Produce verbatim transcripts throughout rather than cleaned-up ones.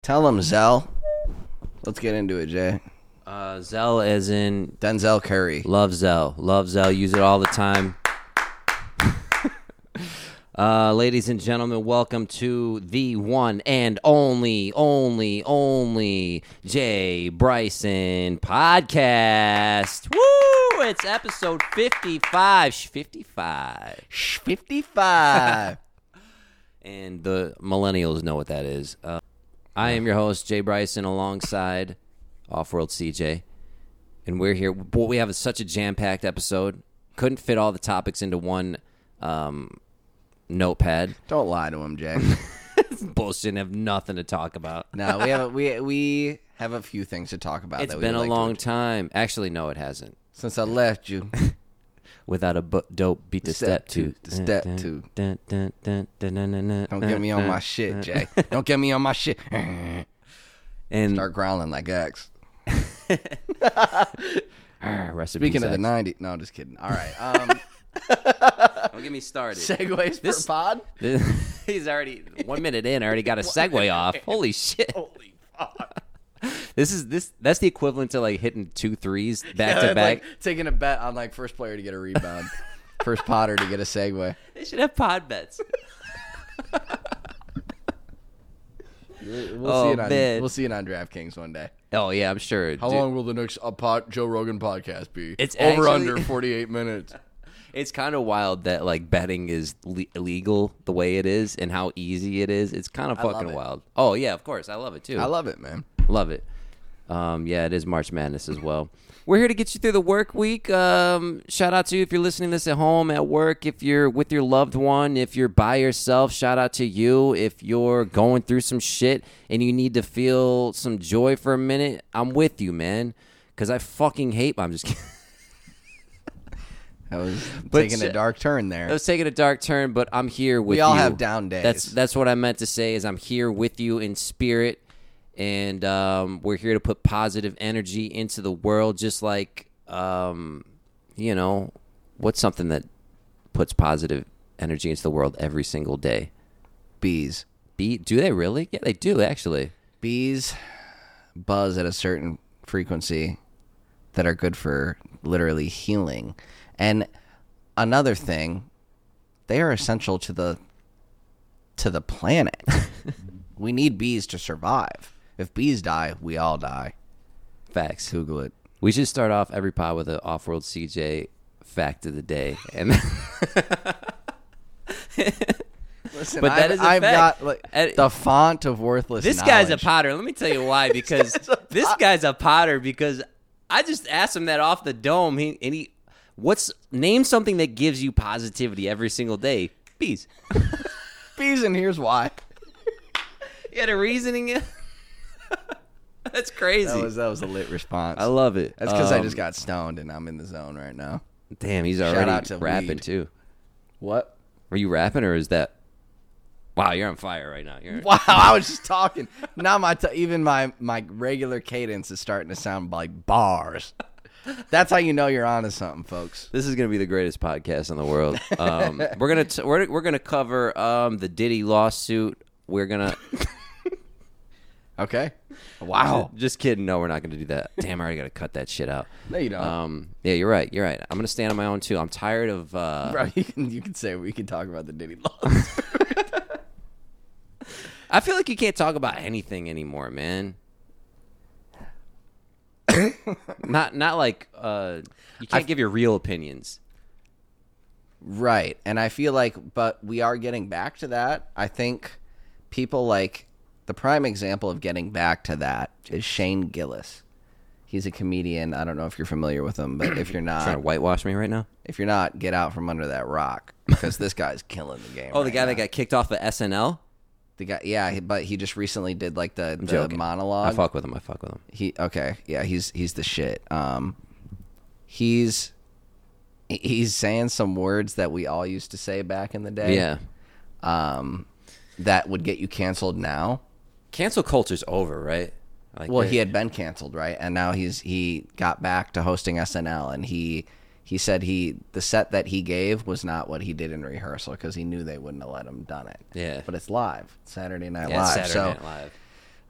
Tell him, Zell. Let's get into it, Jay. Uh, Zell as in Denzel Curry. Love Zell. Love Zell. Use it all the time. uh, ladies and gentlemen, welcome to the one and only, only, only Jay Bryson podcast. Woo! It's episode fifty-five. fifty-five. fifty-five. And the millennials know what that is. Uh, I am your host, Jay Bryson, alongside Off-World C J. And we're here. Boy, we have such a jam-packed episode. Couldn't fit all the topics into one um, notepad. Don't lie to him, Jay. It's bullshit and have nothing to talk about. No, we have a, we we have a few things to talk about. It's that been we a like long to, time. Actually, no, it hasn't. since I left you. Without a bu- dope beat to step, Step to, to. to step to. Dun, dun, dun, dun, dun, dun, dun, Don't get me on dun, my shit, dun. Jay. Don't get me on my shit. And Start growling like X. rest in Speaking peace, of the X. nineties. No, just kidding. All right. Um, Don't get me started. segues This- per pod? He's already one minute in. I already got a segue off. Holy shit! Holy fuck. This is this. That's the equivalent to like hitting two threes back Yeah, to it's back. like taking a bet on like first player to get a rebound. First potter to get a segue. They should have pod bets. We'll Oh, see it on man. we'll see it on DraftKings one day. Oh yeah, I'm sure. How Dude, long will the next uh, pod, Joe Rogan podcast be? It's over actually- under forty-eight minutes. It's kind of wild that like betting is le- illegal the way it is and how easy it is. It's kind of I love fucking it. wild. Oh yeah, of course, I love it too. I love it, man. Love it. Um, yeah, it is March Madness as well. We're here to get you through the work week. Um, shout out to you if you're listening to this at home, at work, if you're with your loved one, if you're by yourself, shout out to you. If you're going through some shit and you need to feel some joy for a minute, I'm with you, man. Because I fucking hate, I'm just kidding. I was But taking sh- a dark turn I there. was taking a dark turn, but I'm here with We you. all have down days. That's that's what I meant to say is I'm here with you in spirit, and um, we're here to put positive energy into the world, just like, um, you know, what's something that puts positive energy into the world every single day? Bees. Bee, do they really? Yeah, they do, actually. Bees buzz at a certain frequency that are good for literally healing. And another thing, they are essential to the to the planet. We need bees to survive. If bees die, we all die. Facts. Google it. We should start off every pod with an Off-World C J fact of the day. And Listen, But that I've, is a I've fact. got like, And- the font of worthless This guy's a knowledge. potter. Let me tell you why. Because guy's a this pot- guy's a potter. Because I just asked him that off the dome. He and he, what's name something that gives you positivity every single day? Bees. Bees, and here's why. You had a reasoning. That's crazy. That was that was a lit response. I love it. That's because I Um, just got stoned and I'm in the zone right now. Damn, he's Shout already out to rapping weed. too. What? Are you rapping or is that? Wow, you're on fire right now. You're Wow, I was just talking. Now my t- even my my regular cadence is starting to sound like bars. That's how you know you're onto something, folks. This is gonna be the greatest podcast in the world. Um, we're gonna t- we're we're gonna cover um, the Diddy lawsuit. We're gonna. Okay. Wow. Just kidding. No, we're not gonna do that. Damn, I already gotta cut that shit out. No, you don't. Um, yeah, you're right. You're right. I'm gonna stand on my own too. I'm tired of. Uh, Bro, you can you can say we can talk about the Diddy law. I feel like you can't talk about anything anymore, man. not not like uh, you can't I- give your real opinions. Right. And I feel like, but we are getting back to that. I think people like the prime example of getting back to that is Shane Gillis. He's a comedian. I don't know if you're familiar with him, but if you're Trying to not, whitewash me right now. if you're not, get out from under that rock because this guy's killing the game. Oh, the right guy that now. got kicked off of S N L. the guy, yeah, he- but he just recently did like the, the Joking. monologue. I fuck with him. I fuck with him. He okay, yeah, he's he's the shit. Um, he's he's saying some words that we all used to say back in the day. Yeah. Um, that would get you canceled now. Cancel culture's over, right? Like Well, they- he had been canceled, right? And now he's he got back to hosting S N L, and he he said he the set that he gave was not what he did in rehearsal because he knew they wouldn't have let him done it. Yeah. But it's live, Saturday Night yeah, Live. Saturday so Night Live.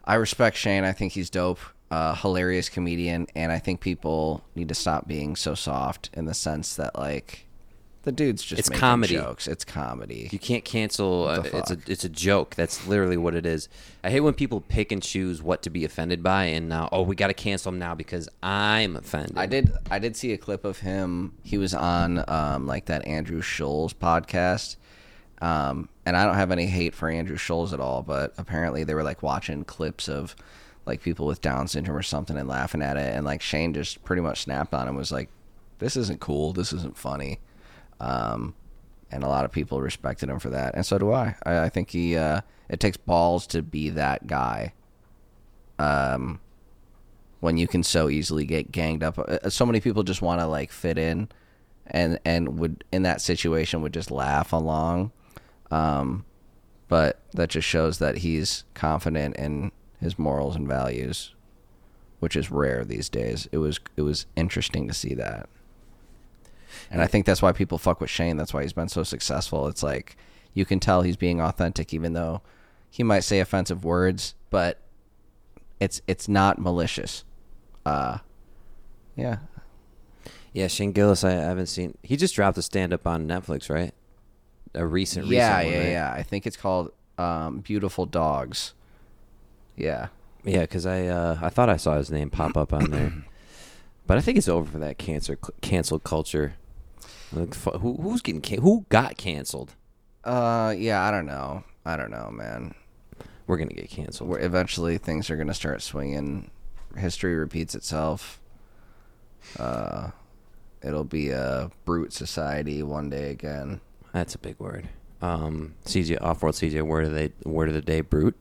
I respect Shane. I think he's dope. Uh, hilarious comedian, and I think people need to stop being so soft in the sense that like the dude's just It's making comedy. jokes. It's comedy. You can't cancel. Uh, the it's a fuck? it's a joke. That's literally what it is. I hate when people pick and choose what to be offended by, and now oh we got to cancel him now because I'm offended. I did. I did see a clip of him. He was on um, like that Andrew Schulz podcast, um, and I don't have any hate for Andrew Schulz at all. But apparently, they were like watching clips of like people with Down syndrome or something and laughing at it, and like Shane just pretty much snapped on him. Was like, "This isn't cool. This isn't funny." Um, and a lot of people respected him for that, and so do I. I, I think he. Uh, it takes balls to be that guy. Um, when you can so easily get ganged up, Uh, so many people just want to like fit in, and and would in that situation would just laugh along. Um, but that just shows that he's confident in his morals and values, which is rare these days. It was it was interesting to see that. And I think that's why people fuck with Shane. That's why he's been so successful. It's like you can tell he's being authentic, even though he might say offensive words, but it's it's not malicious. Uh, yeah. Yeah, Shane Gillis. I haven't seen. He just dropped a stand up on Netflix, right? A recent, Yeah, recent yeah, one, right? yeah. I think it's called um, Beautiful Dogs. Yeah. Yeah, because I uh, I thought I saw his name pop up on there, but I think it's over for that cancer cancel culture. Like, fu- who who's getting can- who got canceled? Uh, yeah. I don't know. I don't know, man. We're gonna get canceled. Where eventually things are gonna start swinging. History repeats itself. Uh, it'll be a brute society one day again. That's a big word. Um, C J Off-World C J, word of the word of the day, brute.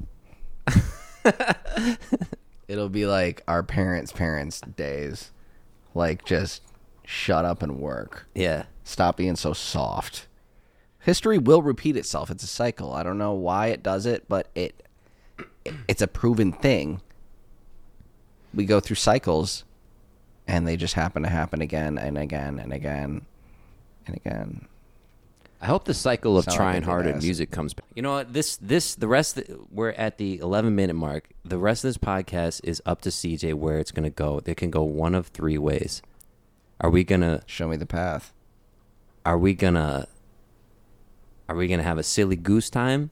It'll be like our parents' parents' days. Like, just shut up and work. Yeah. Stop being so soft. History will repeat itself. It's a cycle. I don't know why it does it, but it, it it's a proven thing. We go through cycles, and they just happen to happen again and again and again and again. I hope the cycle of Sound like trying a big hard at ass. music comes back. You know what? This, this, the rest, we're at the eleven minute mark. The rest of this podcast is up to C J where it's going to go. They can go one of three ways. Are we going to, Show me the path. are we going to, are we going to have a silly goose time?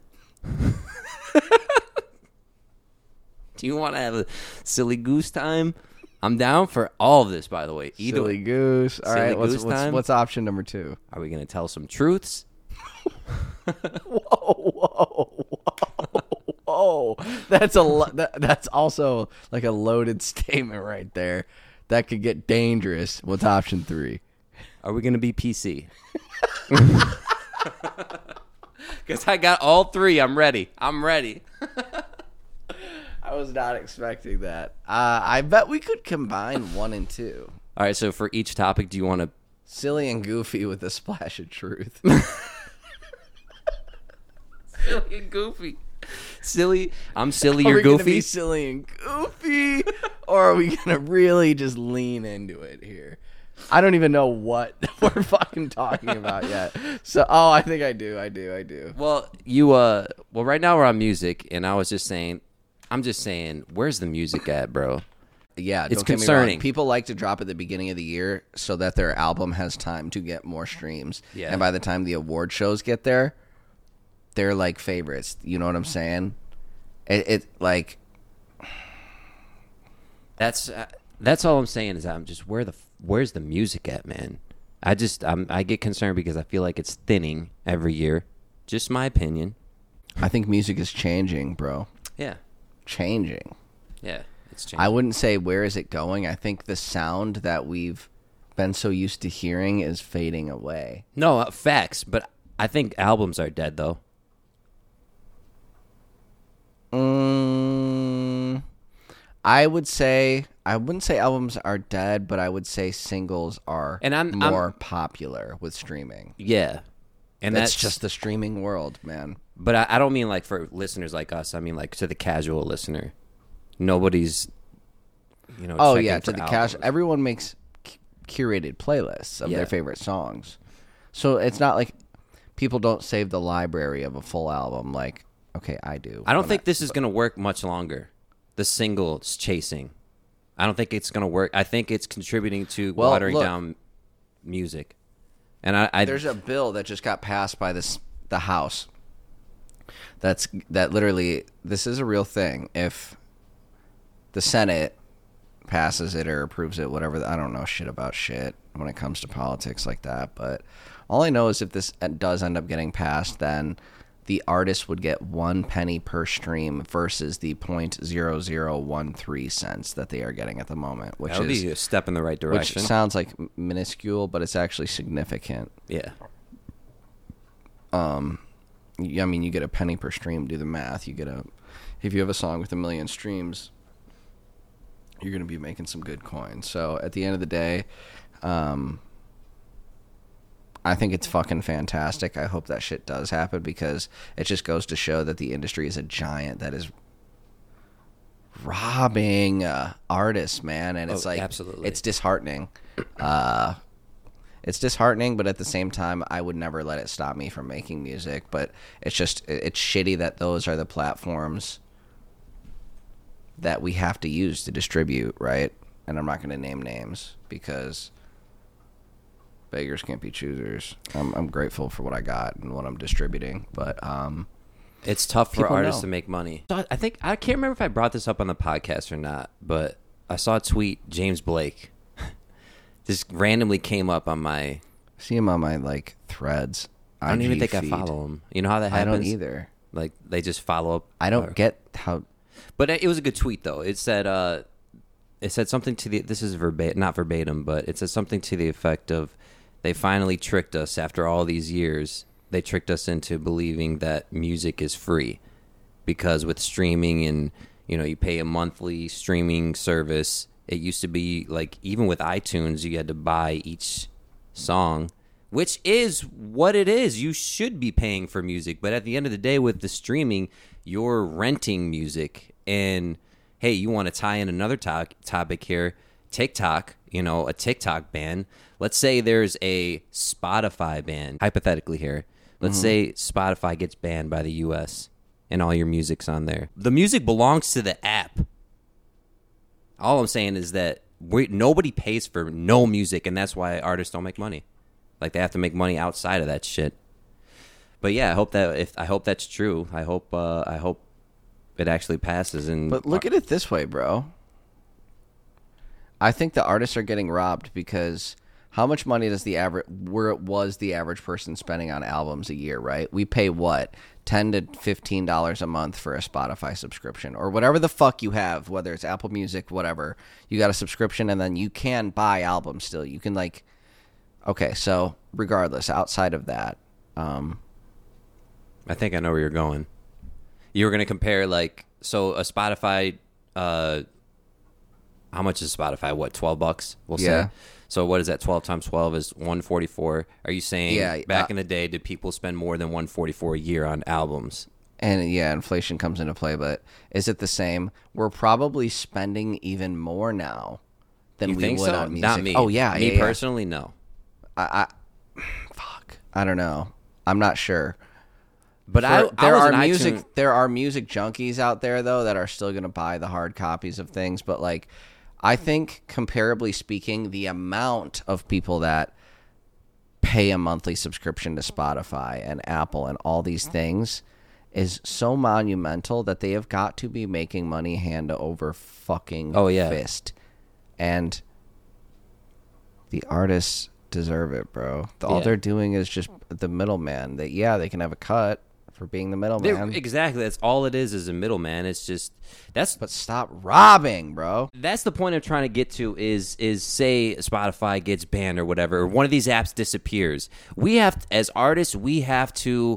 Do you want to have a silly goose time? I'm down for all of this, by the way. Either Silly way. goose. All Silly right, what's, goose what's, time? what's option number two? Are we going to tell some truths? Whoa, whoa, whoa, whoa! That's a lo- that, that's also like a loaded statement right there. That could get dangerous. What's option three? Are we going to be P C? Because I got all three. I'm ready. I'm ready. I was not expecting that. Uh, I bet we could combine one and two. All right, so for each topic, do you want to... Silly and goofy with a splash of truth. Silly and goofy. Silly. I'm silly, Are you're we gonna goofy. be silly and goofy, or are we gonna really just lean into it here? I don't even know what we're fucking talking about yet. So, oh, I think I do. I do. I do. Well, you, uh... Well, right now we're on music, and I was just saying... I'm just saying, where's the music at, bro? Yeah, It's don't get me concerning. wrong. People like to drop at the beginning of the year so that their album has time to get more streams. Yeah. And by the time the award shows get there, they're like favorites. You know what I'm saying? It, it like That's uh, that's all I'm saying is I'm just where the where's the music at, man? I just I'm, I get concerned because I feel like it's thinning every year. Just my opinion. I think music is changing, bro. Yeah, Changing. yeah, it's changing. I wouldn't say where is it going. I think the sound that we've been so used to hearing is fading away. no uh, facts, but I think albums are dead though. Mm, I would say I wouldn't say albums are dead, but I would say singles are And I'm- more I'm- popular with streaming. Yeah, and That's, that's, just the streaming world, man. But I, I don't mean like for listeners like us. I mean like to the casual listener. Nobody's, you know. Oh checking yeah, for to the cash. albums. Everyone makes c- curated playlists of Yeah. their favorite songs, so it's not like people don't save the library of a full album. Like Okay, I do. I don't but think this is going to work much longer. The singles chasing. I don't think it's going to work. I think it's contributing to Well, watering look. down music. And I, I There's a bill that just got passed by this the House. That's that literally. This is a real thing. If the Senate passes it or approves it, whatever. I don't know shit about shit when it comes to politics like that. But all I know is if this does end up getting passed, then the artist would get one penny per stream versus the point zero zero one three cents that they are getting at the moment, which that would is be a step in the right direction. which sounds like minuscule, but it's actually significant. Yeah. Um, I mean, you get a penny per stream. Do the math. You get a if you have a song with a million streams, you're going to be making some good coin. So at the end of the day, um, I think it's fucking fantastic. I hope that shit does happen because it just goes to show that the industry is a giant that is robbing uh, artists, man. And it's Oh, like, absolutely. it's disheartening. Uh, it's disheartening, but at the same time, I would never let it stop me from making music. But it's just, it's shitty that those are the platforms that we have to use to distribute, right? And I'm not going to name names because beggars can't be choosers. I'm, I'm grateful for what I got and what I'm distributing, but um, It's tough for People artists know. to make money. So I think I can't remember if I brought this up on the podcast or not, but I saw a tweet. James Blake just randomly came up on my. see him on my like threads. I don't even I G think feed. I follow him. You know how that I happens? don't either. Like they just follow up. I don't or- get how. But it was a good tweet though. It said, uh, it said something to the. This is verbatim, not verbatim, but it said something to the effect of, "They finally tricked us after all these years. They tricked us into believing that music is free, because with streaming and you know you pay a monthly streaming service. It used to be like even with iTunes, you had to buy each song." Which is what it is. You should be paying for music. But at the end of the day, with the streaming, you're renting music. And, hey, you want to tie in another to- topic here. TikTok, you know, a TikTok ban. Let's say there's a Spotify ban, hypothetically here. Let's say Spotify gets banned by the U S and all your music's on there. The music belongs to the app. All I'm saying is that we, nobody pays for no music, and that's why artists don't make money. Like they have to make money outside of that shit. But yeah, I hope that if I hope that's true. I hope uh, I hope it actually passes. And But look at it this way, bro. I think the artists are getting robbed because how much money does the average where it was the average person spending on albums a year, right? We pay what? ten to fifteen dollars a month for a Spotify subscription or whatever the fuck you have, whether it's Apple Music, whatever. You got a subscription and then you can buy albums still. You can like okay, so regardless, outside of that, um, I think I know where you're going. You were going to compare like so a Spotify. Uh, how much is Spotify? What, twelve bucks? We'll Yeah. say. So what is that? Twelve times twelve is one forty four. Are you saying Yeah, back uh, in the day did people spend more than one forty four a year on albums? and yeah, inflation comes into play, but is it the same? We're probably spending even more now than You we think would so? on music. Not me. Oh yeah, me yeah, yeah. personally, no. I, I fuck. I don't know. I'm not sure. But For- I, I there was are an music. iTunes- There are music junkies out there though that are still going to buy the hard copies of things. But like, I think comparably speaking, the amount of people that pay a monthly subscription to Spotify and Apple and all these things is so monumental that they have got to be making money hand over fucking Oh, yeah. fist. And the artists deserve it, bro. All Yeah. they're doing is just the middleman. That yeah, they can have a cut for being the They're- middleman, exactly. That's all it is. Is a middleman. It's just that's but stop robbing, bro. that's the point I'm trying to get to. Is is say Spotify gets banned or whatever, or one of these apps disappears. We have as artists, we have to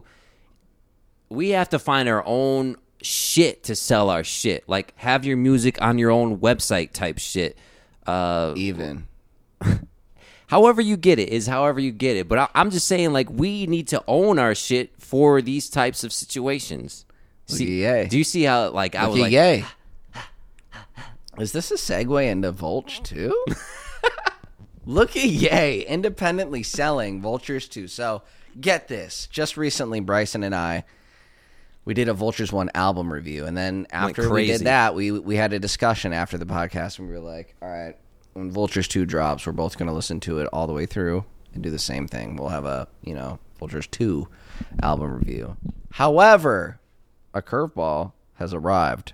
we have to find our own shit to sell our shit. Like have your music on your own website type shit. Uh, Even however you get it is however you get it. But I, I'm just saying, like, we need to own our shit for these types of situations. Look See, at Ye. do you see how, like, I Look was at like, Ye. Is this a segue into Vulture too? Look at Ye independently selling Vultures too. So get this. Just recently, Bryson and I We did a Vultures One album review, and then after we crazy. did that, we we had a discussion after the podcast, and we were like, all right, when Vultures Two drops, we're both going to listen to it all the way through and do the same thing. We'll have a, you know, Vultures Two album review. However, a curveball has arrived.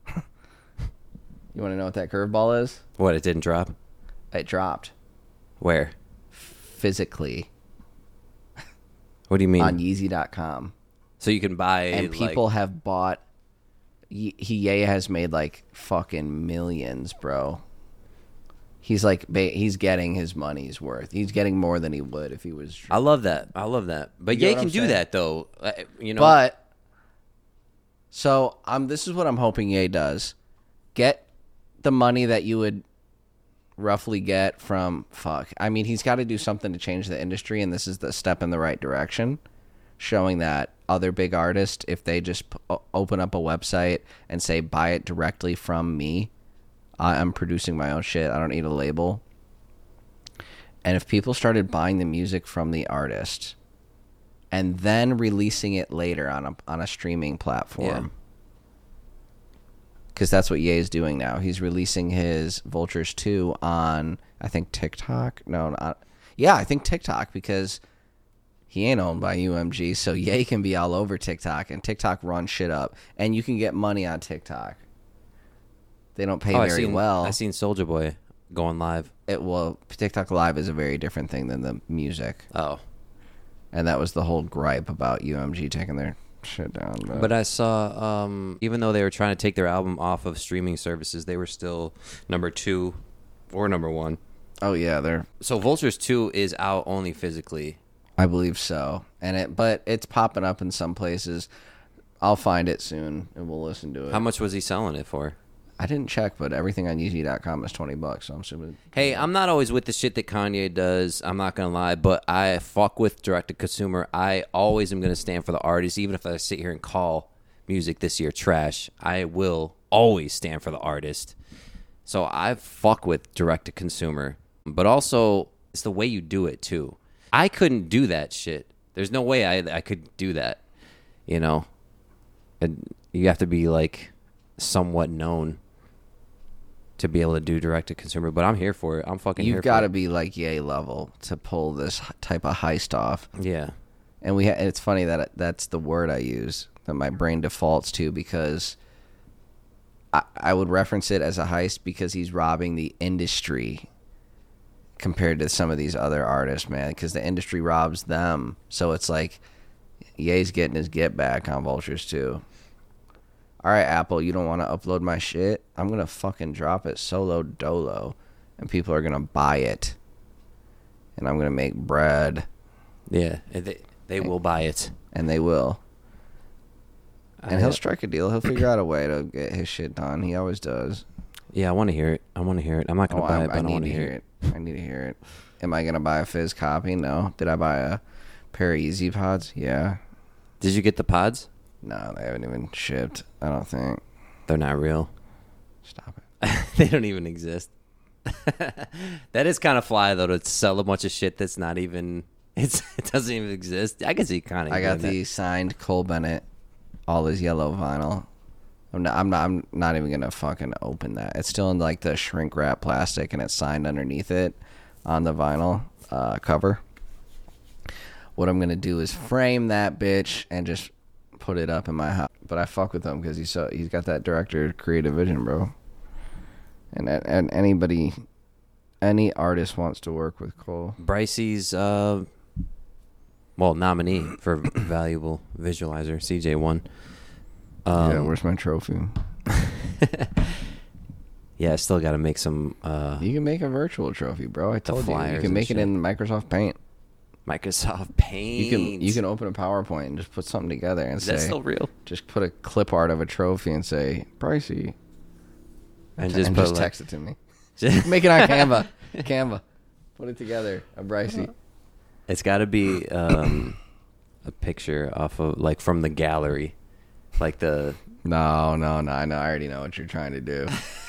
You want to know what that curveball is? What, it didn't drop? It dropped. Where? Physically. What do you mean? On Yeezy dot com. So you can buy, And people like, have bought. He, he Ye has made like fucking millions, bro. He's like ba- he's getting his money's worth. He's getting more than he would if he was. I love that. I love that. But You know Ye what can I'm do saying? that though. Uh, You know. But so um, this is what I'm hoping Ye does: get the money that you would roughly get from fuck. I mean, he's got to do something to change the industry, and this is the step in the right direction, showing that other big artists, if they just p- open up a website and say buy it directly from me, I- I'm producing my own shit. I don't need a label. And if people started buying the music from the artist and then releasing it later on a on a streaming platform. Because that's what Ye is doing now. He's releasing his Vultures two on, I think, TikTok. No, not. Yeah, I think TikTok, because he ain't owned by U M G, so Ye can be all over TikTok, and TikTok runs shit up. And you can get money on TikTok. They don't pay Oh, I very seen, well. I seen Soulja Boy going live. It will. TikTok Live is a very different thing than the music. Oh. And that was the whole gripe about U M G taking their shit down. But, But I saw, um, even though they were trying to take their album off of streaming services, they were still number two or number one. oh yeah, they're. So Vultures two is out only physically. I believe so, and it, but it's popping up in some places. I'll find it soon, and we'll listen to it. How much was he selling it for? I didn't check, but everything on Yeezy dot com is twenty bucks. So I'm assuming. Hey, I'm not always with the shit that Kanye does. I'm not gonna lie, but I fuck with direct to consumer. I always am gonna stand for the artist, even if I sit here and call music this year trash. I will always stand for the artist. So I fuck with direct to consumer, but also it's the way you do it too. I couldn't do that shit. There's no way I I could do that. You know, and you have to be like somewhat known to be able to do direct to consumer, but I'm here for it. I'm fucking here You've for got to it. be like Ye level to pull this h- type of heist off. Yeah. And we ha- it's funny that that's the word I use that my brain defaults to, because I, I would reference it as a heist because he's robbing the industry compared to some of these other artists, man, because the industry robs them. So it's like Ye's getting his get back on Vultures too. All right, Apple, you don't want to upload my shit? I'm going to fucking drop it solo dolo, and people are going to buy it. And I'm going to make bread, Yeah. They, they will buy it. and they will. And I- he'll strike a deal. He'll figure out a way to get his shit done. He always does. Yeah, I want to hear it. I want to hear it. I'm not going Oh, to buy I, it, but I I, need want to to hear it. I need to hear it. Am I going to buy a Fizz copy? No. Did I buy a pair of Easy Pods? Yeah. Did you get the pods? No, they haven't even shipped. I don't think. They're not real. Stop it. They don't even exist. That is kind of fly though, to sell a bunch of shit that's not even it's it doesn't even exist. I can see kind of I got the signed Cole Bennett, all his yellow vinyl. I'm not, I'm not. I'm not even gonna fucking open that. It's still in like the shrink wrap plastic, and it's signed underneath it on the vinyl uh, cover. What I'm gonna do is frame that bitch and just put it up in my house. But I fuck with him because he's so he's got that director creative vision, bro. And and anybody, any artist wants to work with Cole. Brycey's uh well, nominee for valuable visualizer, C J one. Um, yeah, where's my trophy? Yeah, I still got to make some uh, You can make a virtual trophy, bro. I told you. You flyers can and make it shit. in Microsoft Paint. Microsoft Paint. You can you can open a PowerPoint and just put something together and Is say, that still real? just put a clip art of a trophy and say, Pricey. And And just just, put like, text it to me. Make it on Canva. Canva. Put it together. A Pricey. It's got to be um, a picture off of like from the gallery, like the No, no, no. I know. I already know what you're trying to do.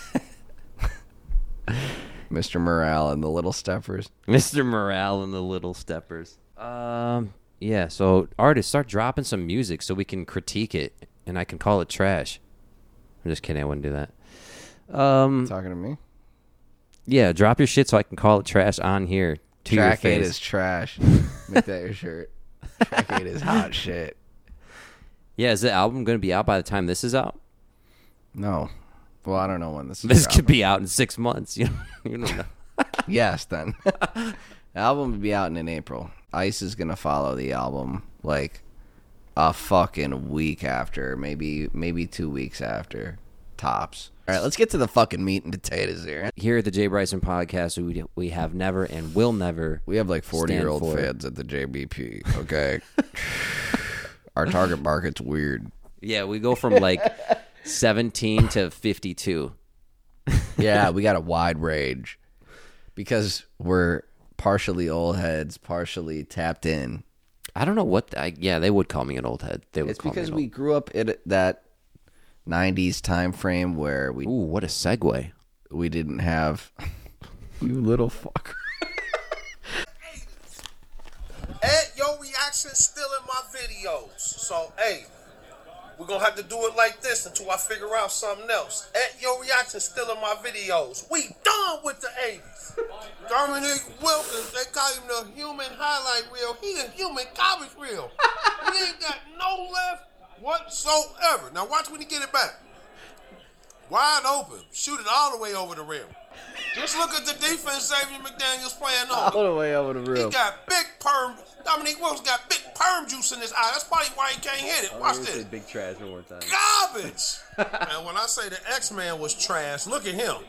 Mister Morale and the Little Steppers. Mister Morale and the Little Steppers. Um, yeah. So artists, start dropping some music so we can critique it. and I can call it trash. I'm just kidding. I wouldn't do that. Um, Talking to me? Yeah, drop your shit so I can call it trash on here to Track your face. eight is trash. Make that your shirt. Track eight is hot shit. Yeah, is the album going to be out by the time this is out? No. Well, I don't know when this is. This could be out in six months. You, you don't know. Yes, then. The album will be out in April. Ice is going to follow the album like a fucking week after, maybe maybe two weeks after, tops. All right, let's get to the fucking meat and potatoes here. Here at the Jay Bryson Podcast, we we have never and will never. We have like forty-year-old stand for it. fans at the J B P, okay? Our target market's weird. Yeah, we go from like seventeen to fifty-two. Yeah, we got a wide range because we're partially old heads, partially tapped in. I don't know what. The, I, yeah, they would call me an old head. They would It's call because me an we grew up in that nineties time frame where we old. Ooh, what a segue. we didn't have. You little fucker. Ed, your reaction still in my videos. So, hey, we're going to have to do it like this until I figure out something else. Ed, your reaction still in my videos. We done with the eighties. Dominic Wilkins, they call him the human highlight reel. He the human garbage reel. He ain't got no left whatsoever. Now watch when he get it back. Wide open. Shoot it all the way over the rim. Just look at the defense Xavier McDaniels playing on. All the way over the He roof. got big perm. Dominique Wilkins got big perm juice in his eye. That's probably why he can't hit it. Watch this. Big trash one more time. Garbage. And when I say the X-Man was trash, look at him.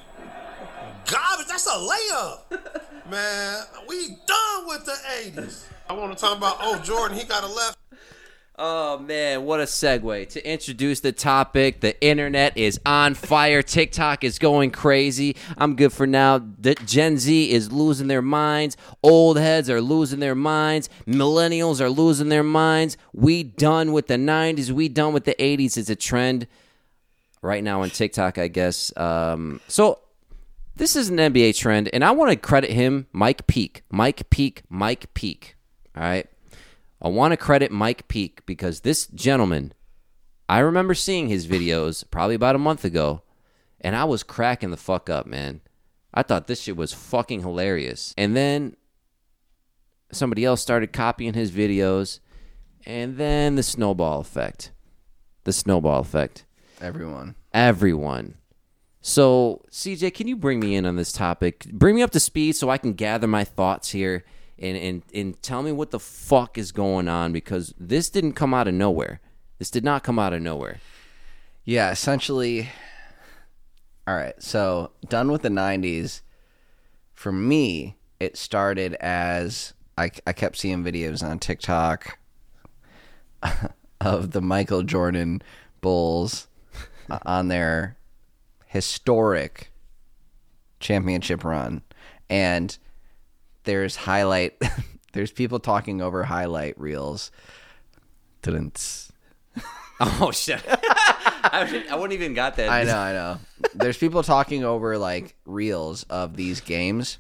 Garbage. That's a layup. Man, we done with the eighties. I want to talk about, oh, Jordan, he got a left. Oh, man, what a segue. To introduce the topic, the internet is on fire. TikTok is going crazy. I'm good for now. The Gen Z is losing their minds. Old heads are losing their minds. Millennials are losing their minds. We done with the nineties. We done with the eighties. It's a trend right now on TikTok, I guess. Um, so this is an N B A trend, and I want to credit him, Mike Peake. Mike Peake, Mike Peake. All right? I want to credit Mike Peake because this gentleman, I remember seeing his videos probably about a month ago, and I was cracking the fuck up, man. I thought this shit was fucking hilarious. And then somebody else started copying his videos, and then the snowball effect. The snowball effect. Everyone. Everyone. So, C J, can you bring me in on this topic? Bring me up to speed so I can gather my thoughts here. And, and and tell me what the fuck is going on, because this didn't come out of nowhere. This did not come out of nowhere. Yeah, essentially. All right, so done with the nineties. For me, it started as I, I kept seeing videos on TikTok of the Michael Jordan Bulls on their historic championship run. And there's highlight, there's people talking over highlight reels. Didn't. Oh, shit. I, I wouldn't even got that. I know, I know. There's people talking over like reels of these games.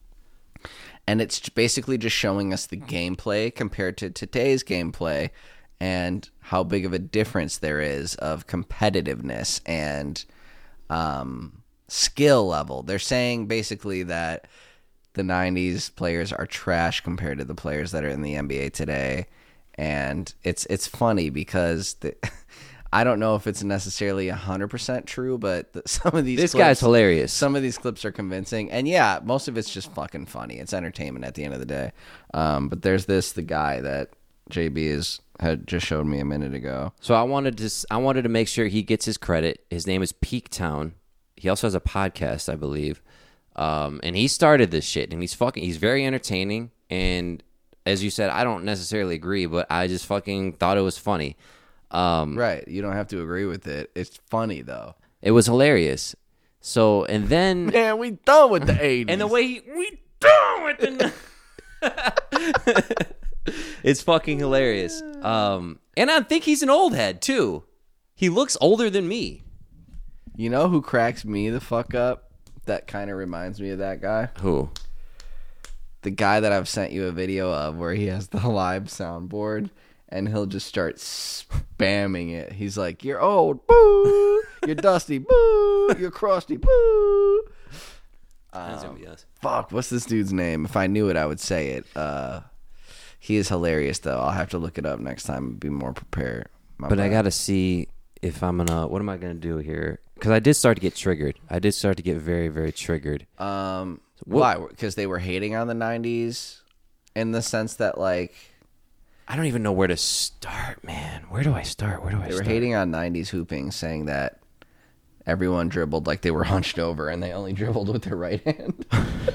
And it's basically just showing us the gameplay compared to today's gameplay and how big of a difference there is of competitiveness and um, skill level. They're saying basically that the nineties players are trash compared to the players that are in the N B A today. And it's it's funny because the, I don't know if it's necessarily one hundred percent true, but the, some of these This clips, guy's hilarious. Some of these clips are convincing. And yeah, most of it's just fucking funny. It's entertainment at the end of the day. Um, but there's this, the guy that J B is, had just showed me a minute ago. So I wanted to I wanted to make sure he gets his credit. His name is Peak Town. He also has a podcast, I believe. Um, and he started this shit, and he's fucking, he's very entertaining. And as you said, I don't necessarily agree, but I just fucking thought it was funny. Um, Right. You don't have to agree with it. It's funny, though. It was hilarious. So, and then, Man, we done with the eighties. and the way he, we done with the, it's fucking hilarious. Um, and I think he's an old head too. He looks older than me. You know who cracks me the fuck up? That kind of reminds me of that guy. Who? The guy that I've sent you a video of where he has the live soundboard and he'll just start spamming it. He's like, "You're old, boo. You're dusty, boo. You're crusty, boo." Um, fuck, what's this dude's name? If I knew it, I would say it. Uh, he is hilarious, though. I'll have to look it up next time and be more prepared. My but bad. I gotta see if I'm gonna. What am I gonna do here? Because I did start to get triggered. I did start to get very, very triggered. Um, What- why? Because they were hating on the nineties in the sense that, like, I don't even know where to start, man. Where do I start? Where do I they were start? hating on nineties hooping, saying that everyone dribbled like they were hunched over and they only dribbled with their right hand.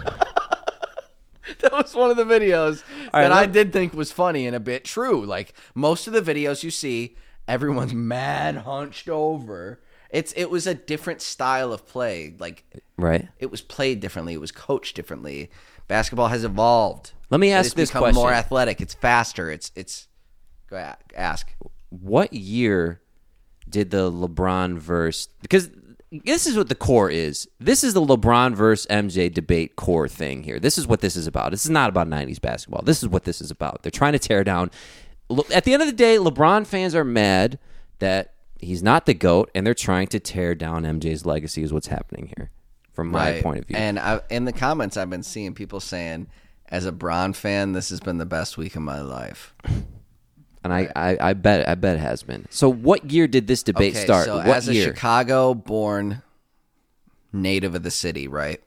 That was one of the videos right, that I let- did think was funny and a bit true. Like, most of the videos you see, everyone's mad hunched over. It's It was a different style of play. Like, Right. it was played differently. It was coached differently. Basketball has evolved. Let me It ask has this become question. more athletic. It's faster. It's it's. Go ahead, ask. What year did the LeBron verse? Because this is what the core is. This is the LeBron versus M J debate core thing here. This is what this is about. This is not about nineties basketball. This is what this is about. They're trying to tear down. At the end of the day, LeBron fans are mad that he's not the GOAT, and they're trying to tear down M J's legacy is what's happening here, from my Right. point of view. And I, in the comments, I've been seeing people saying, as a Bron fan, this has been the best week of my life. And I, I, I bet I bet it has been. So what year did this debate Okay, start? so what as a year? Chicago-born native of the city, right?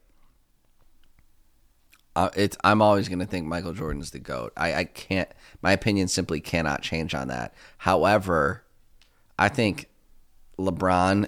Uh, it's I'm always going to think Michael Jordan's the GOAT. I, I can't. My opinion simply cannot change on that. However, I think LeBron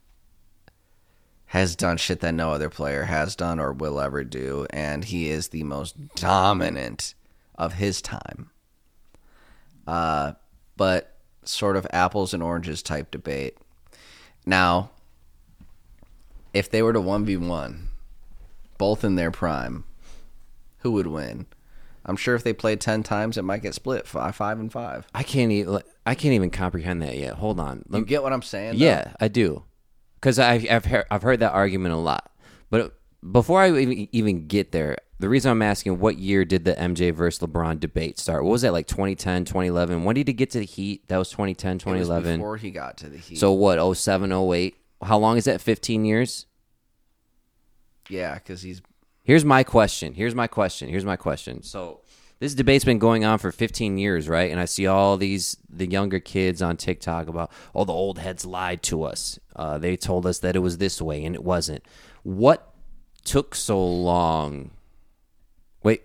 has done shit that no other player has done or will ever do, and he is the most dominant of his time. Uh, but sort of apples and oranges type debate. Now, if they were to one v one, both in their prime, who would win? I'm sure if they played ten times, it might get split five, five and five. I can't even. I can't even comprehend that yet. Hold on. Let You me- get what I'm saying? though? Yeah, I do, because I've I've heard, I've heard that argument a lot. But before I even, even get there, the reason I'm asking, what year did the M J versus LeBron debate start? What was that, like twenty ten, twenty eleven? When did he get to the Heat? That was twenty ten, It twenty was eleven. before he got to the Heat. So what? oh seven, oh eight. How long is that? fifteen years. yeah, because he's Here's my question. Here's my question. Here's my question. So this debate's been going on for fifteen years, right? And I see all these the younger kids on TikTok about, oh, the old heads lied to us. Uh, they told us that it was this way, and it wasn't. What took so long? Wait.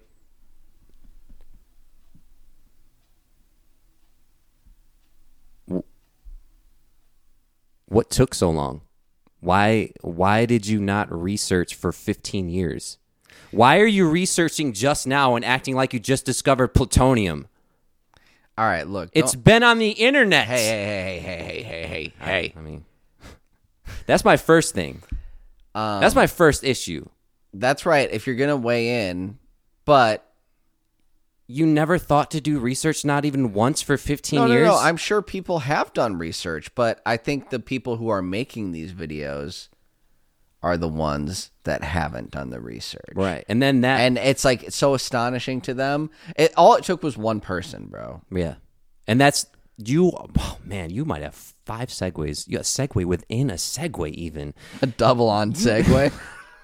W- What took so long? Why why did you not research for fifteen years? Why are you researching just now and acting like you just discovered plutonium? all right. Look, It's don't- been on the internet. hey, hey, hey, hey, hey, hey, hey, hey. I mean, that's my first thing. Um, That's my first issue. That's right. If you're gonna weigh in, but You never thought to do research, not even once for fifteen no, no, years? no. I'm sure people have done research, but I think the people who are making these videos are the ones that haven't done the research. Right. And then that. And it's like it's so astonishing to them. It all it took was one person, bro. yeah. And that's. You. Oh, man, you might have five segues. You got a segue within a segue, even. A double on segue.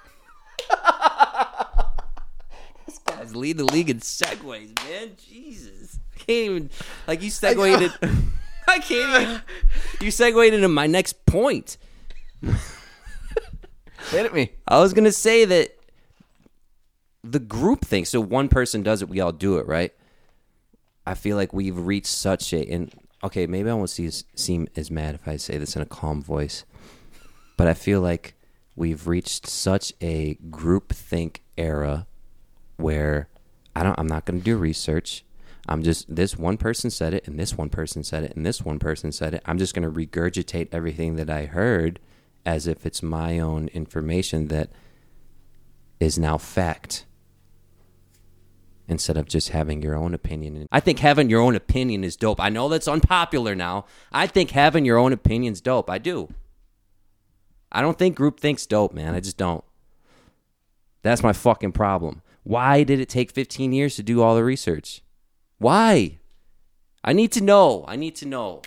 Guys, lead the league in segues, man. Jesus. I can't even. Like, you segued it. I can't even. You segued into my next point. Hit at me. I was gonna say that the group thing. So one person does it, we all do it, right? I feel like we've reached such a. And okay, maybe I won't see, seem as mad if I say this in a calm voice, but I feel like we've reached such a groupthink era where I don't. I'm not gonna do research. I'm just this one person said it, and this one person said it, and this one person said it. I'm just gonna regurgitate everything that I heard as if it's my own information that is now fact, instead of just having your own opinion. I think having your own opinion is dope. I know that's unpopular now. I think having your own opinion's dope. I do. I don't think groupthink's dope, man. I just don't. That's my fucking problem. Why did it take fifteen years to do all the research? Why? I need to know. I need to know.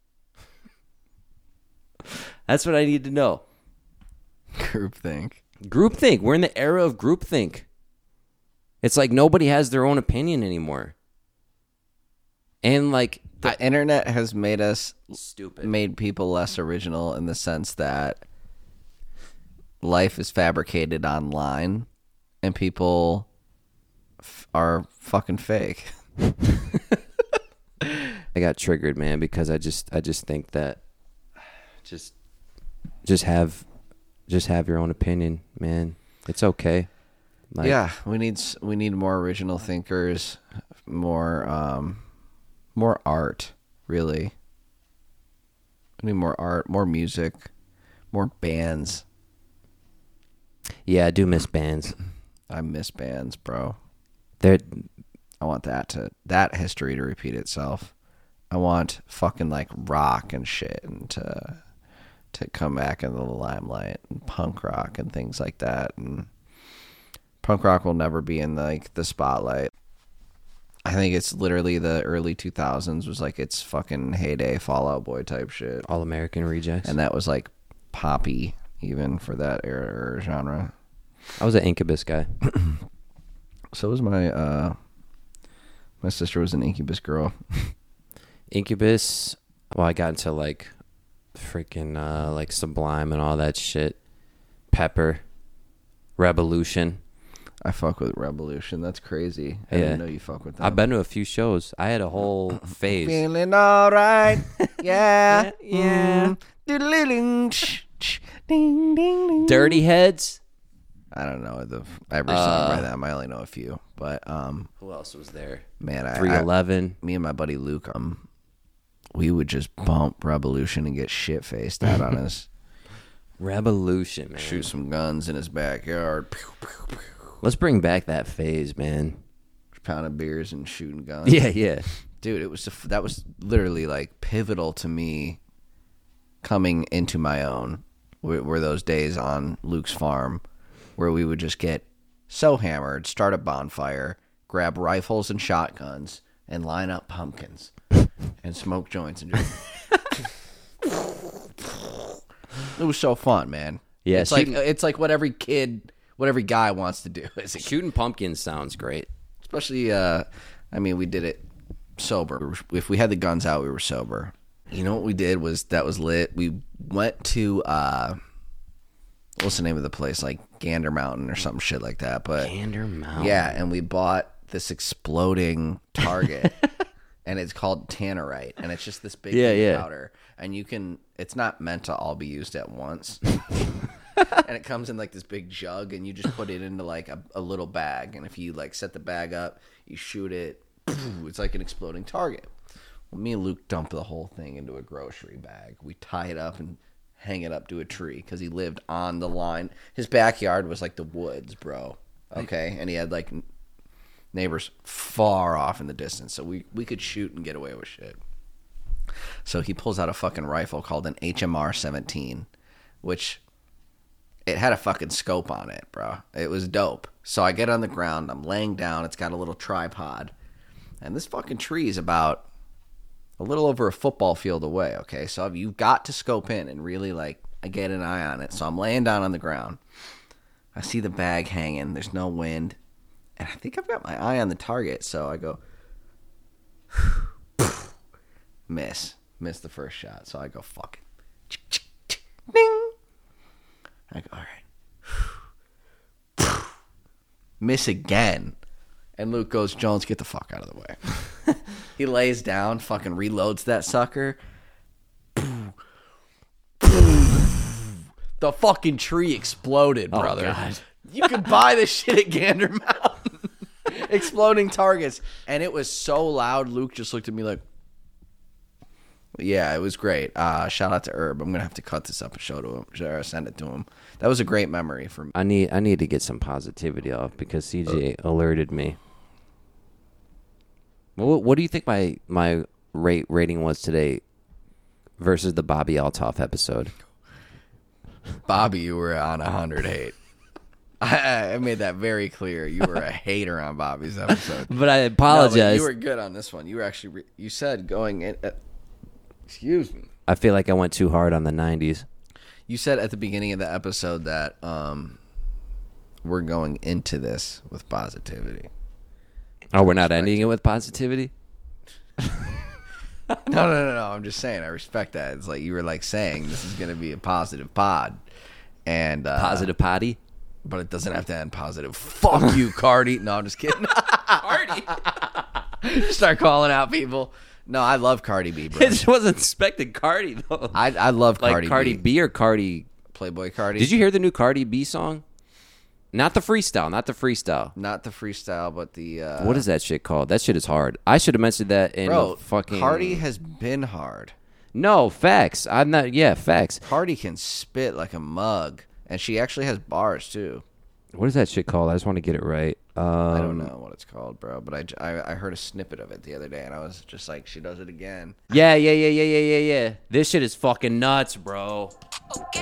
That's what I need to know. Groupthink. Groupthink. We're in the era of groupthink. It's like nobody has their own opinion anymore. And like The I, internet has made us stupid. made people less original in the sense that life is fabricated online and people f- are fucking fake. I got triggered, man, because I just I just think that just just have just have your own opinion, man. It's okay. Like, yeah, we need s- we need more original thinkers, more um more art, really. We need more art, more music, more bands. Yeah, I do miss bands. I miss bands, bro. They're I want that to that history to repeat itself. I want fucking like rock and shit and to to come back into the limelight, and punk rock and things like that. And punk rock will never be in like the spotlight. I think it's literally the early two thousands was like its fucking heyday, Fall Out Boy type shit, All American Rejects. and that was like poppy even for that era or genre. I was an Incubus guy. So was my uh my sister was an Incubus girl. Incubus. Well, I got into like freaking uh, like Sublime and all that shit. Pepper, Revolution. I fuck with Revolution. That's crazy. I Yeah. didn't know you fuck with them. I've been to a few shows. I had a whole phase. Feeling all right. Yeah. Yeah. Mm. Doodle-ding, sh- sh- ding, ding, ding. Dirty Heads. I don't know the every song by them. I only know a few, but um, Who else was there? man, I, three I eleven. me and my buddy Luke, um, we would just bump Revolution and get shit faced out on us. Revolution, man. Shoot some guns in his backyard. Pew, pew, pew. Let's bring back that phase, man. Pounding beers and shooting guns. Yeah, yeah. Dude, it was that was literally like pivotal to me coming into my own. Were, were those days on Luke's farm where we would just get so hammered, start a bonfire, grab rifles and shotguns, and line up pumpkins and smoke joints and just. It was so fun, man. Yeah, it's like shooting- it's like what every kid, what every guy wants to do. Is Shooting pumpkins sounds great. Especially, uh, I mean, we did it sober. If we had the guns out, we were sober. You know what we did was that was lit. We went to uh, what's the name of the place? Like Gander Mountain or some shit like that. But Gander Mountain. yeah, and we bought this exploding target, and it's called Tannerite, and it's just this big Yeah, yeah. powder, and you can. It's not meant to all be used at once. And it comes in like this big jug, and you just put it into like a, a little bag. And if you like set the bag up, you shoot it. It's like an exploding target. Well, me and Luke dumped the whole thing into a grocery bag. We tie it up and hang it up to a tree because he lived on the line. His backyard was like the woods, bro. Okay, and he had like neighbors far off in the distance, so we we could shoot and get away with shit. So he pulls out a fucking rifle called an H M R seventeen, which. It had a fucking scope on it, bro. It was dope. So I get on the ground. I'm laying down. It's got a little tripod. And this fucking tree is about a little over a football field away, okay? So you've got to scope in and really, like, I get an eye on it. So I'm laying down on the ground. I see the bag hanging. There's no wind. And I think I've got my eye on the target. So I go, miss. Miss the first shot. So I go, fuck it. Ding. I go, all right. Miss again. And Luke goes, Jones, get the fuck out of the way. He lays down, fucking reloads that sucker. The fucking tree exploded, brother. Oh, God. You could buy this shit at Gander Mountain. Exploding targets. And it was so loud, Luke just looked at me like, yeah, it was great. Uh, shout out to Herb. I'm gonna have to cut this up and show to him, or send it to him. That was a great memory for me. I need I need to get some positivity off because C J alerted me. What, what do you think my my rate rating was today versus the Bobby Altoff episode? Bobby, you were on one hundred eight. I, I made that very clear. You were a hater on Bobby's episode. But I No, apologize. but you were good on this one. You were actually. Re- you said going in. Uh, excuse me. I feel like I went too hard on the nineties. You said at the beginning of the episode that um, we're going into this with positivity. Oh, we're not ending it with positivity? No, no, no, no. I'm just saying. I respect that. It's like you were like saying this is going to be a positive pod, and uh, Positive potty? but it doesn't have to end positive. Fuck you, Cardi. No, I'm just kidding. Cardi? Start calling out people. No, I love Cardi B, bro. I just wasn't expecting Cardi, though. I I love like Cardi, Cardi B. B or Cardi... Playboy Cardi. Did you hear the new Cardi B song? Not the freestyle, not the freestyle. Not the freestyle, but the uh, What is that shit called? That shit is hard. I should have mentioned that in bro? the fucking... Cardi has been hard. No, facts. I'm not... Yeah, facts. Cardi can spit like a mug, and she actually has bars too. What is that shit called? I just want to get it right. Um, I don't know what it's called, bro, but I, j- I- I heard a snippet of it the other day, and I was just like, she does it again. Yeah, yeah, yeah, yeah, yeah, yeah, yeah. This shit is fucking nuts, bro. Okay.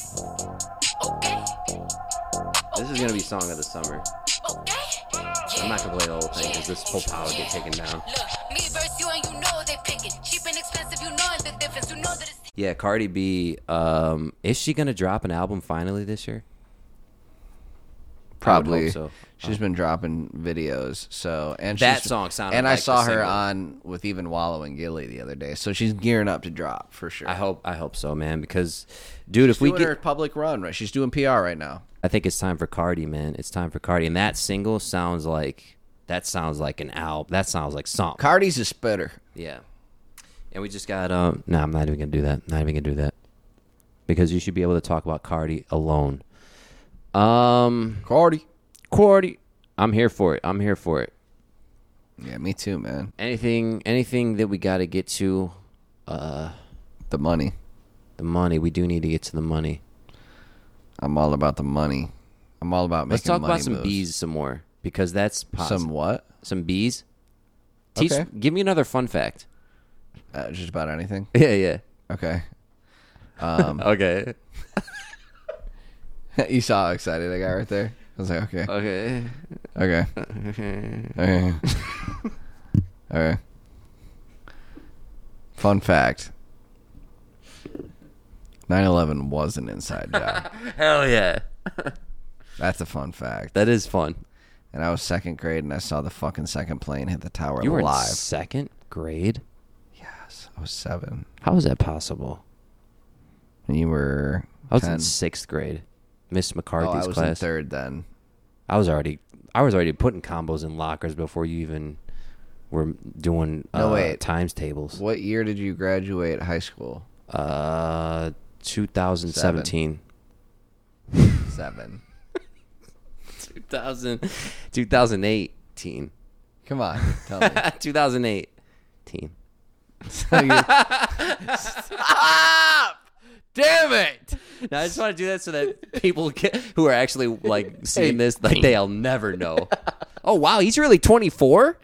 Okay. This is gonna be song of the summer. Okay. I'm not gonna play the whole thing because this whole power will get taken down. Look, me versus you and you know they picking. Cheap and expensive, you know the difference. You know that it's Yeah, Cardi B. Um, is she gonna drop an album finally this year? Probably. hope so. She's been dropping videos, so and That she's, song sounded And I like saw the her single. on with even Wallow and Gilly the other day, so she's gearing up to drop for sure. I hope. I hope so, man. Because, dude, She's if we doing get, her public run, right? She's doing P R right now. I think it's time for Cardi, man. It's time for Cardi, and that single sounds like that sounds like an album. That sounds like something. Cardi's a spitter. Yeah. And we just got um. No, I'm not even gonna do that. Not even gonna do that. Because you should be able to talk about Cardi alone. Um, Cardi. Cardi. I'm here for it. I'm here for it. Yeah, me too, man. Anything, anything that we got to get to, uh, The money. the money. We do need to get to the money. I'm all about the money. I'm all about making Let's talk money about some moves. bees some more because that's positive. Some what? Some bees. Teach. Okay. Give me another fun fact. Uh, just about anything. Yeah, yeah. Okay. Um, Okay. you saw how excited I got right there. I was like, okay, Okay. okay, okay, okay. Fun fact: nine eleven was an inside job. Hell yeah. That's a fun fact. That is fun. And I was second grade, and I saw the fucking second plane hit the tower You were live. in second grade. Yes, I was seven, How is that possible? and you were I was ten. in sixth grade. Miss Oh, McCarthy's I was class. in third then. I was already I was already putting combos in lockers before you even were doing No, uh, wait. times tables. What year did you graduate high school? Uh, twenty seventeen. Seven. two thousand, twenty eighteen. Come on, tell me. twenty eighteen. So you're- Stop! Damn it! Now, I just want to do that so that people get, who are actually like seeing Hey. this, like they'll never know. Oh wow, he's really twenty-four.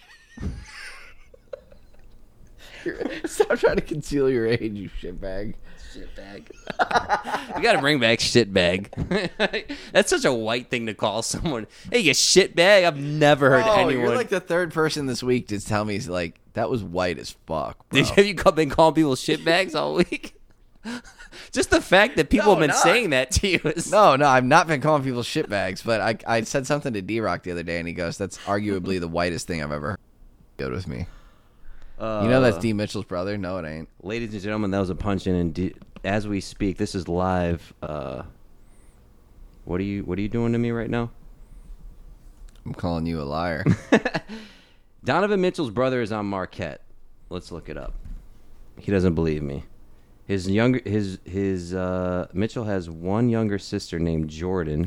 Stop trying to conceal your age, you shitbag. Shitbag. We got to bring back shitbag. That's such a white thing to call someone. Hey, you shitbag. I've never heard Oh, anyone. you're like the third person this week to tell me like that was white as fuck, bro. Did, have you been calling people shitbags all week? Just the fact that people No, have been not. saying that to you is No, no, I've not been calling people shitbags, but I I said something to D-Rock the other day, and he goes, "That's arguably the whitest thing I've ever heard." Good with me. Uh, You know that's D. Mitchell's brother? No, it ain't. ladies and gentlemen, that was a punch in. And D- as we speak, this is live. Uh, what are you What are you doing to me right now? I'm calling you a liar. Donovan Mitchell's brother is on Marquette. Let's look it up. He doesn't believe me. His younger his his uh, Mitchell has one younger sister named Jordan.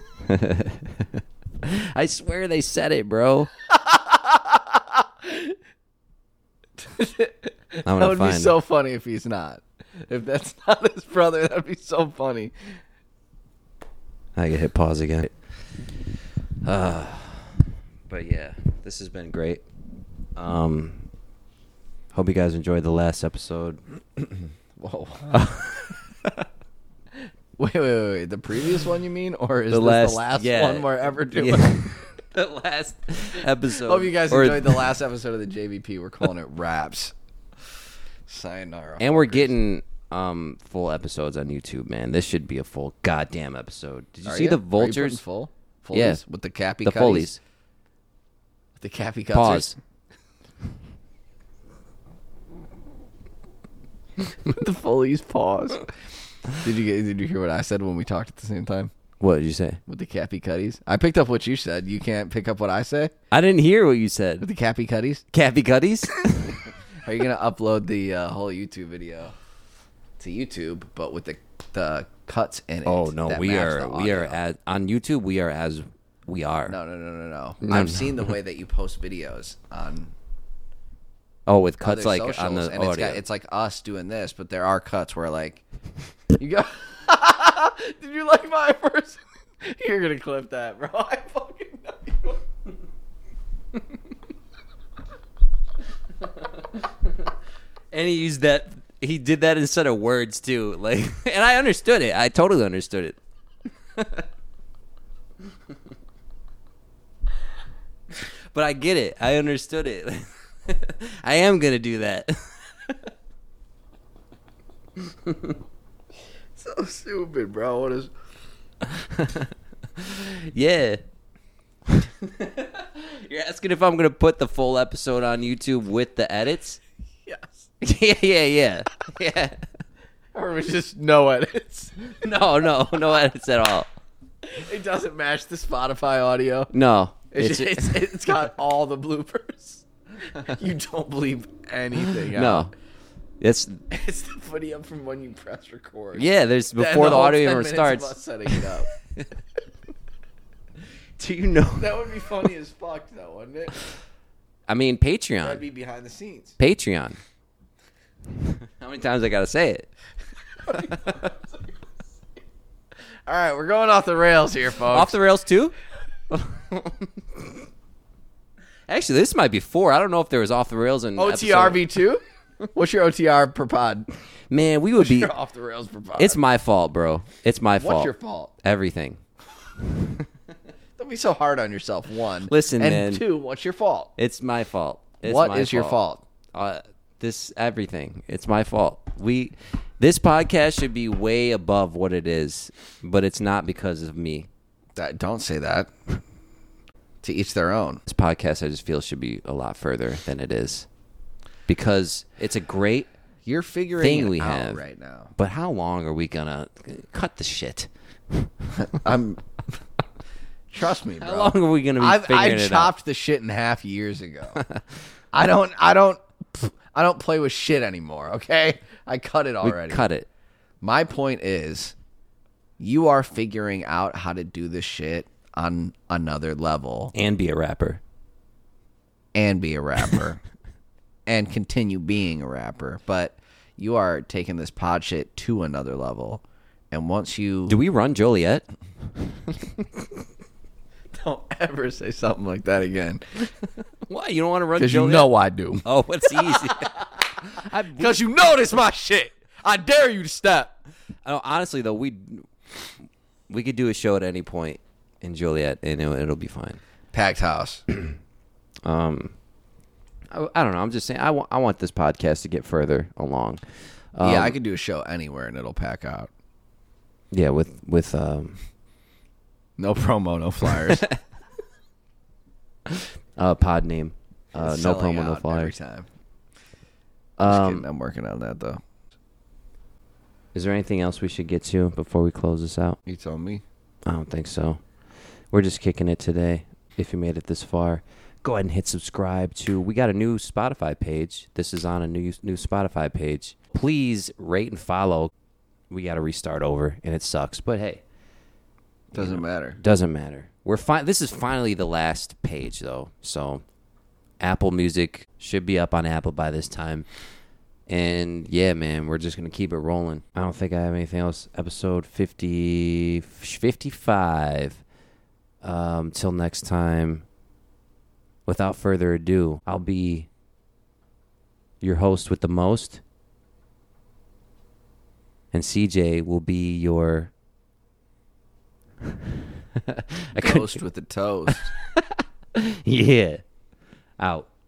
I swear they said it, bro. I'm That gonna would be find so funny if he's not. If that's not his brother, that'd be so funny. I can hit pause again. Uh, but yeah, this has been great. Um, hope you guys enjoyed the last episode. Whoa. Wait, wait, wait, wait. The previous one you mean, or is The this last- the last yeah. one we're ever doing? Yeah. The last episode. Hope you guys Or- enjoyed the last episode of the J V P. We're calling it Raps. Sayonara. And we're fuckers. getting um, full episodes on YouTube, man. This should be a full goddamn episode. Did you Are see ya? the Are you putting vultures? full? Follies? Yeah. With the cappy The cutties? Follies. With the cappy cutters? Pause. The Follies pause. Did you get, did you hear what I said when we talked at the same time? What did you say? With the cappy cutties? I picked up what you said. You can't pick up what I say? I didn't hear what you With said. the cappy cutties? Cappy Cutties? Are you going to upload the uh, whole YouTube video to YouTube, but with the the cuts in it? Oh no, that we match are the we are audio? as on YouTube. We are as we are. No, no, no, no, no. No, I've no. seen the way that you post videos on Oh, with cuts other like socials, on the and it's, audio. got, it's like us doing this, but there are cuts where like you go. Did you like my first? You're gonna clip that, bro. I fucking know you. And he used that. He did that instead of words too. Like, and I understood it. I totally understood it. But I get it. I understood it. I am gonna do that. So stupid, bro. What is? Yeah. You're asking if I'm gonna put the full episode on YouTube with the edits? Yes. Yeah, yeah, yeah, yeah. Or it was just no edits. No, no, no edits at all. It doesn't match the Spotify audio. No, It's it's, it's, it's got all the bloopers. You don't believe anything. no. out. It's It's the video from when you press record. yeah. There's And before the, whole audio ten even minutes starts. of us setting it up. Do you know? That would be funny as fuck, though, wouldn't it? I mean, That'd Patreon. be behind the scenes. Patreon. How many times I gotta say it? All right, we're going off the rails here, folks. Off the rails too? Actually, this might be four. I don't know if there was off the rails in O T R V two? What's your O T R per pod? Man, we would be. You're off the rails per pod. It's my fault, bro. It's my fault. What's your fault? Everything. Don't be so hard on yourself, one. Listen, and man. two, what's your fault? It's my fault. It's What my is your fault? Uh, this everything. It's my fault. We this podcast should be way above what it is, but it's not because of me. That, don't say that. To each their own. This podcast, I just feel, should be a lot further than it is because it's a great You're figuring thing it we out have right now. But how long are we gonna cut the shit? I'm. Trust me, bro. How long are we gonna be I've, figuring I it out? chopped the shit in half years ago. I don't. I don't. I don't play with shit anymore. Okay, I cut it We already. cut it. My point is, you are figuring out how to do this shit on another level And be a rapper. and be a rapper and continue being a rapper. But you are taking this pod shit to another level. And once you Do we run Joliet? don't ever say something like that again, Why you don't want to run because you Joliet? know I do. Oh, it's easy. I, Because you know this my shit. I dare you to step. I don't- honestly though, we we could do a show at any point in Joliet, and it, it'll be fine. Packed house. Um, I, I don't know. I'm just saying. I want I want this podcast to get further along. Um, yeah, I could do a show anywhere and it'll pack out. Yeah, with with um, No promo, no flyers. uh, pod name. Uh, no Selling promo, no out flyer. Every time. Just Um, kidding. I'm working on that though. is there anything else we should get to before we close this out? You told me. I don't think so. We're just kicking it today. If you made it this far, go ahead and hit subscribe to. We got a new Spotify page. This is on a new new Spotify page. Please rate and follow. We got to restart over, and it sucks. But hey, Doesn't matter. doesn't matter. We're fine. This is finally the last page, though. So Apple Music should be up on Apple by this time. And yeah, man, we're just gonna keep it rolling. I don't think I have anything else. Episode fifty, fifty-five. Um, till next time. Without further ado, I'll be your host with the most, and C J will be your I couldn't. Toast with the toast. Yeah. Out.